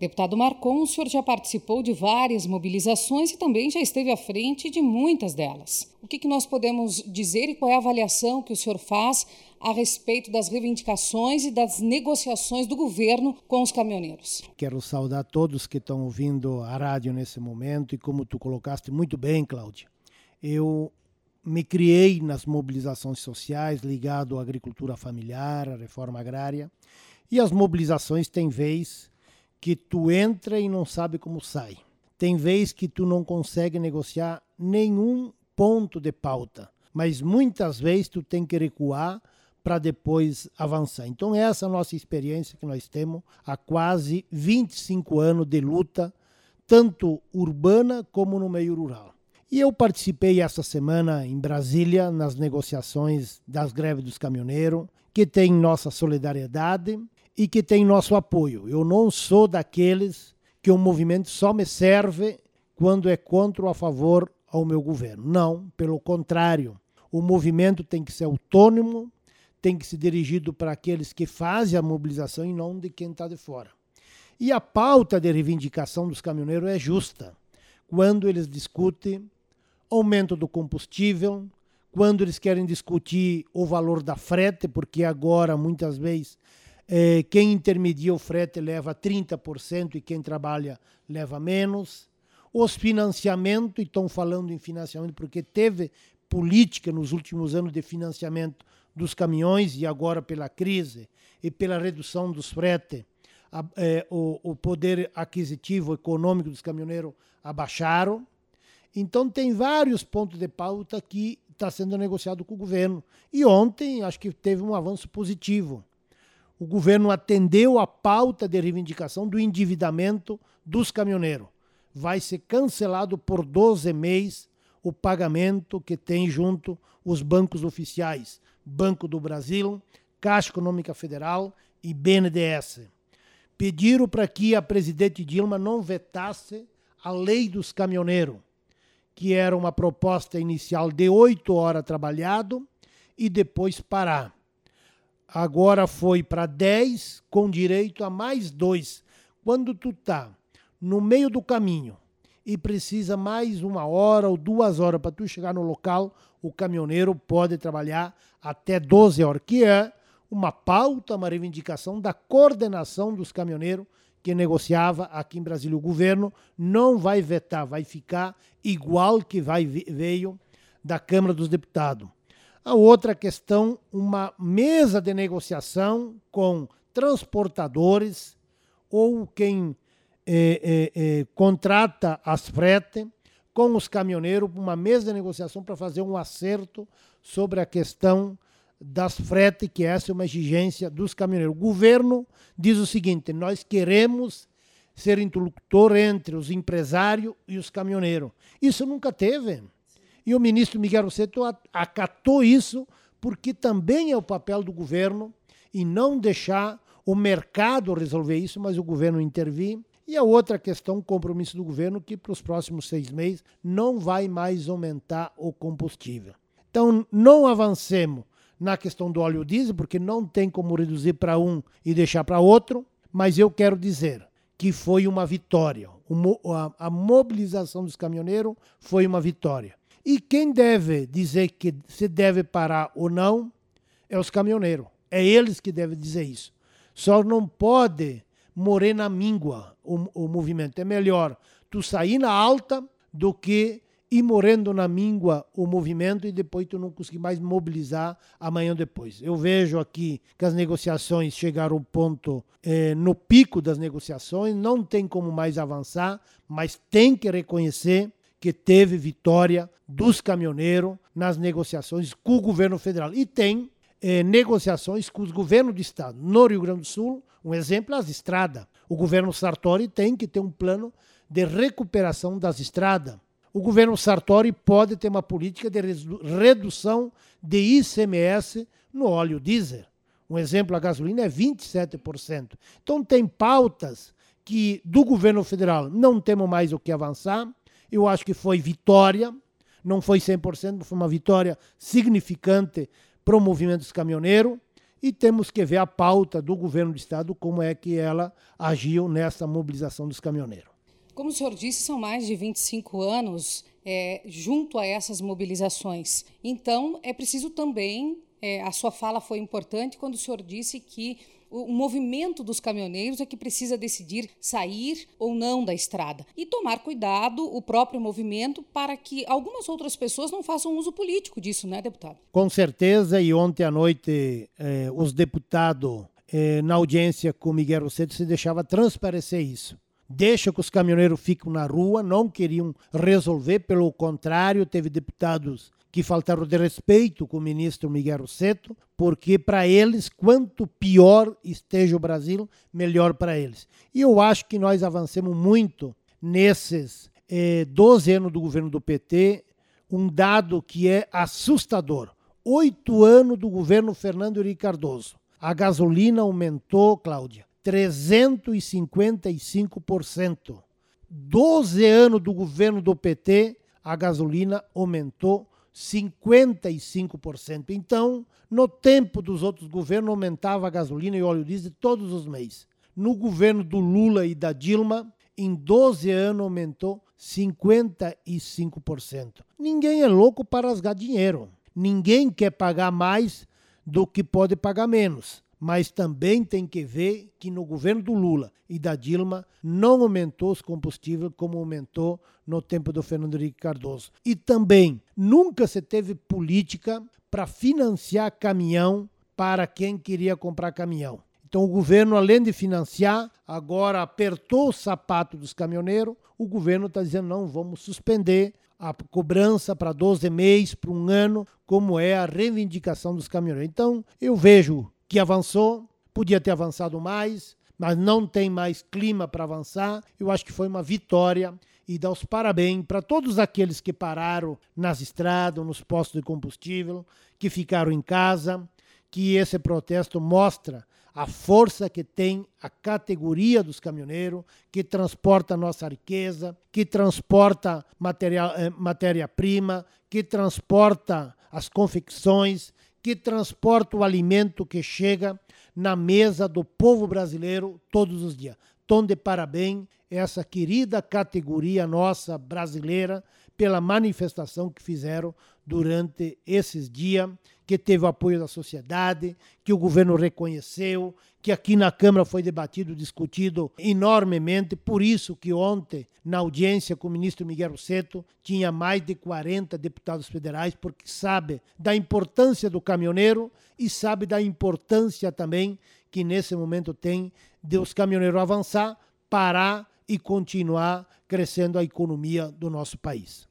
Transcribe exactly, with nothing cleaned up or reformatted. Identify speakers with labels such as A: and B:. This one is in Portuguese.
A: Deputado Marcon, o senhor já participou de várias mobilizações e também já esteve à frente de muitas delas. O que, que nós podemos dizer e qual é a avaliação que o senhor faz a respeito das reivindicações e das negociações do governo com os caminhoneiros?
B: Quero saudar todos que estão ouvindo a rádio nesse momento e como tu colocaste muito bem, Cláudia, eu me criei nas mobilizações sociais ligado à agricultura familiar, à reforma agrária, e as mobilizações têm vez que tu entra e não sabe como sai. Tem vez que tu não consegue negociar nenhum ponto de pauta, mas muitas vezes tu tem que recuar para depois avançar. Então essa é a nossa experiência que nós temos há quase vinte e cinco anos de luta, tanto urbana como no meio rural. E eu participei essa semana em Brasília nas negociações das greves dos caminhoneiros, que tem nossa solidariedade e que tem nosso apoio. Eu não sou daqueles que o movimento só me serve quando é contra ou a favor ao meu governo. Não, pelo contrário. O movimento tem que ser autônomo, tem que ser dirigido para aqueles que fazem a mobilização e não de quem está de fora. E a pauta de reivindicação dos caminhoneiros é justa. Quando eles discutem aumento do combustível, quando eles querem discutir o valor da frete, porque agora, muitas vezes, eh, quem intermedia o frete leva trinta por cento e quem trabalha leva menos. Os financiamentos, e estão falando em financiamento porque teve política nos últimos anos de financiamento dos caminhões e agora pela crise e pela redução dos fretes, a, eh, o, o poder aquisitivo econômico dos caminhoneiros abaixaram. Então tem vários pontos de pauta que está sendo negociado com o governo. E ontem acho que teve um avanço positivo. O governo atendeu a pauta de reivindicação do endividamento dos caminhoneiros. Vai ser cancelado por doze meses o pagamento que tem junto os bancos oficiais, Banco do Brasil, Caixa Econômica Federal e B N D E S. Pediram para que a presidente Dilma não vetasse a lei dos caminhoneiros, que era uma proposta inicial de oito horas trabalhado e depois parar. Agora foi para dez, com direito a mais dois. Quando tu está no meio do caminho e precisa mais uma hora ou duas horas para tu chegar no local, o caminhoneiro pode trabalhar até doze horas, que é uma pauta, uma reivindicação da coordenação dos caminhoneiros que negociava aqui em Brasília. O governo não vai vetar, vai ficar igual que vai, veio da Câmara dos Deputados. A outra questão, uma mesa de negociação com transportadores ou quem eh, eh, eh, contrata as fretes com os caminhoneiros, uma mesa de negociação para fazer um acerto sobre a questão das fretes, que essa é uma exigência dos caminhoneiros. O governo diz o seguinte: nós queremos ser interlocutor entre os empresários e os caminhoneiros. Isso nunca teve. E o ministro Miguel Rossetto acatou isso, porque também é o papel do governo e não deixar o mercado resolver isso, mas o governo intervir. E a outra questão, o compromisso do governo, que para os próximos seis meses não vai mais aumentar o combustível. Então, não avancemos na questão do óleo diesel, porque não tem como reduzir para um e deixar para outro, mas eu quero dizer que foi uma vitória. A mobilização dos caminhoneiros foi uma vitória. E quem deve dizer que se deve parar ou não é os caminhoneiros. É eles que devem dizer isso. Só não pode morrer na míngua o, o movimento. É melhor tu sair na alta do que ir morrendo na míngua o movimento e depois tu não conseguir mais mobilizar amanhã ou depois. Eu vejo aqui que as negociações chegaram ao ponto, eh, no pico das negociações, não tem como mais avançar, mas tem que reconhecer que teve vitória dos caminhoneiros nas negociações com o governo federal. E tem eh, negociações com os governos do estado. No Rio Grande do Sul, um exemplo, as estradas. O governo Sartori tem que ter um plano de recuperação das estradas. O governo Sartori pode ter uma política de redução de I C M S no óleo diesel. Um exemplo, a gasolina é vinte e sete por cento. Então tem pautas que do governo federal não temos mais o que avançar. Eu acho que foi vitória, não foi cem por cento, mas foi uma vitória significante para o movimento dos caminhoneiros. e temos que ver a pauta do governo do estado, como é que ela agiu nessa mobilização dos caminhoneiros.
A: Como o senhor disse, são mais de vinte e cinco anos é, junto a essas mobilizações. Então, é preciso também, é, a sua fala foi importante quando o senhor disse que o movimento dos caminhoneiros é que precisa decidir sair ou não da estrada e tomar cuidado, o próprio movimento, para que algumas outras pessoas não façam uso político disso, né, deputado?
B: Com certeza, e ontem à noite eh, os deputados, eh, na audiência com Miguel Rosseto, se deixava transparecer isso. Deixa que os caminhoneiros ficam na rua, não queriam resolver, pelo contrário, teve deputados que faltaram de respeito com o ministro Miguel Rosseto, porque para eles, quanto pior esteja o Brasil, melhor para eles. E eu acho que nós avancemos muito nesses eh, doze anos do governo do P T, um dado que é assustador. Oito anos do governo Fernando Henrique Cardoso. A gasolina aumentou, Cláudia, trezentos e cinquenta e cinco por cento. doze anos do governo do P T, a gasolina aumentou cinquenta e cinco por cento. Então, no tempo dos outros governos, aumentava a gasolina e óleo diesel todos os meses. No governo do Lula e da Dilma, em doze anos, aumentou cinquenta e cinco por cento. Ninguém é louco para rasgar dinheiro. Ninguém quer pagar mais do que pode pagar menos. Mas também tem que ver que no governo do Lula e da Dilma não aumentou os combustíveis como aumentou no tempo do Fernando Henrique Cardoso. E também nunca se teve política para financiar caminhão para quem queria comprar caminhão. Então o governo, além de financiar, agora apertou o sapato dos caminhoneiros. O governo está dizendo, não, vamos suspender a cobrança para doze meses, para um ano, como é a reivindicação dos caminhoneiros. Então eu vejo que avançou, podia ter avançado mais, mas não tem mais clima para avançar. Eu acho que foi uma vitória e dar os parabéns para todos aqueles que pararam nas estradas, nos postos de combustível, que ficaram em casa, que esse protesto mostra a força que tem a categoria dos caminhoneiros, que transporta a nossa riqueza, que transporta material, eh, matéria-prima, que transporta as confecções, que transporta o alimento que chega na mesa do povo brasileiro todos os dias. Tom de parabéns essa querida categoria nossa brasileira pela manifestação que fizeram durante esses dias, que teve o apoio da sociedade, que o governo reconheceu, que aqui na Câmara foi debatido, discutido enormemente. Por isso que ontem, na audiência com o ministro Miguel Rosseto, tinha mais de quarenta deputados federais, porque sabe da importância do caminhoneiro e sabe da importância também que nesse momento tem de os caminhoneiros avançar, parar e continuar crescendo a economia do nosso país.